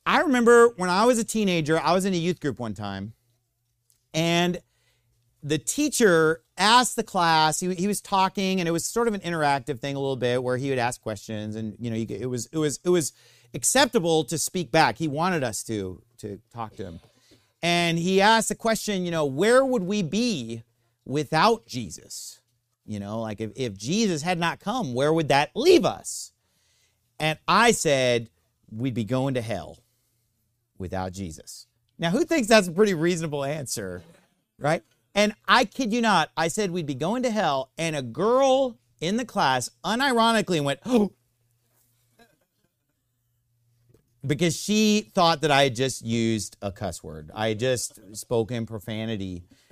I remember when I was a teenager, I was in a youth group one time, and the teacher asked the class, he was talking, and it was sort of an interactive thing a little bit where he would ask questions, and it was acceptable to speak back. He wanted us to talk to him. And he asked the question, where would we be without Jesus? Like if Jesus had not come, where would that leave us? And I said, we'd be going to hell without Jesus. Now, who thinks that's a pretty reasonable answer, right? And I kid you not, I said we'd be going to hell, and a girl in the class unironically went, oh, because she thought that I had just used a cuss word. I had just spoken profanity.